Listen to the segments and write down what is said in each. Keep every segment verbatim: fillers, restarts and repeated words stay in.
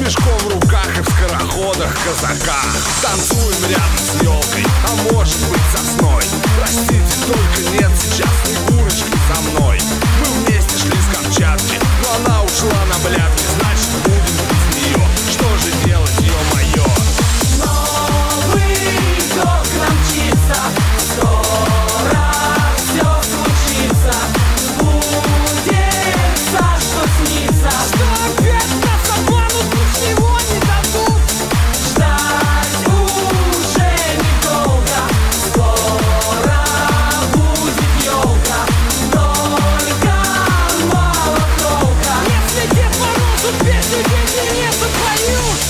мешком в руках и в скороходах, казаках. Танцуем рядом с елкой, а может быть сосной. Простите, только нет сейчас Снегурочки со мной. Мы вместе шли с Камчатки, но она ушла на блядки. Значит, будем без нее. Что же делать, ё-моё? Новый год к нам мчится, скоро все случится. Сбудется, что снится, Что опять нас обманут, ничего не дадут. ждать уже недолго. Скоро будет елка, только мало толка. Если Дед Морозу песню дети не запоют.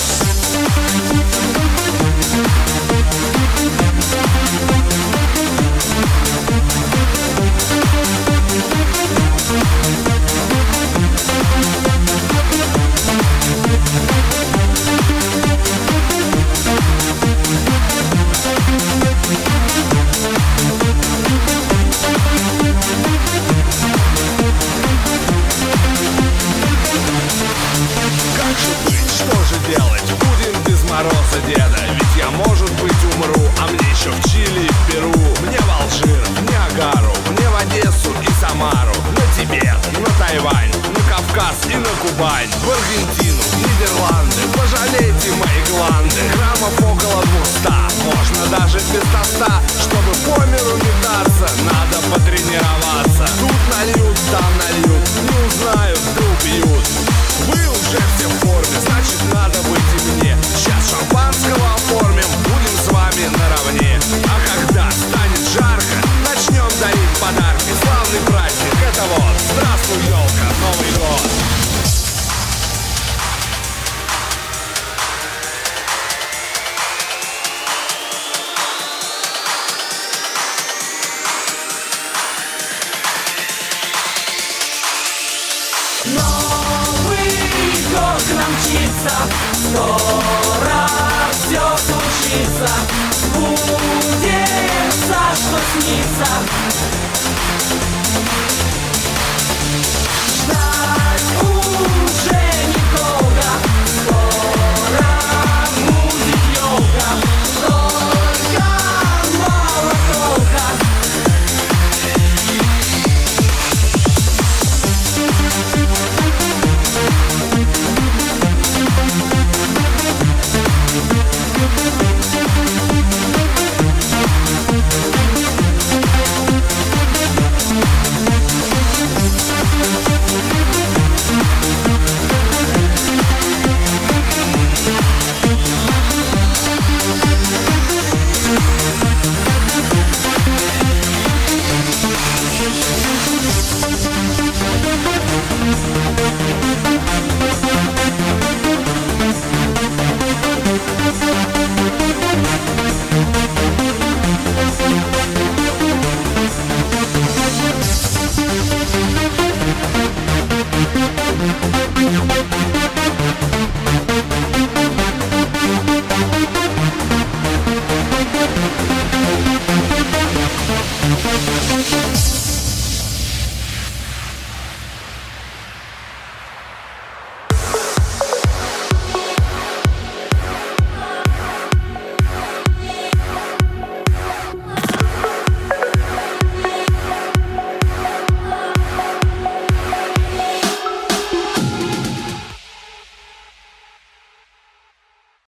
Как же быть, что же делать? Будем без Мороза деда. Ведь я, может быть, умру, а мне еще в Чили и в Перу. Мне в Алжир, в Ниагару, мне в Одессу и Самару. На Тибет, на Тайвань, на Кавказ и на Кубань. В Аргентину, в Нидерланды, пожалейте мои гланды. Граммов около двухста, можно даже без тоста. Чтобы по миру метаться, надо потренироваться. Тут нальют, там нальют, не узнают.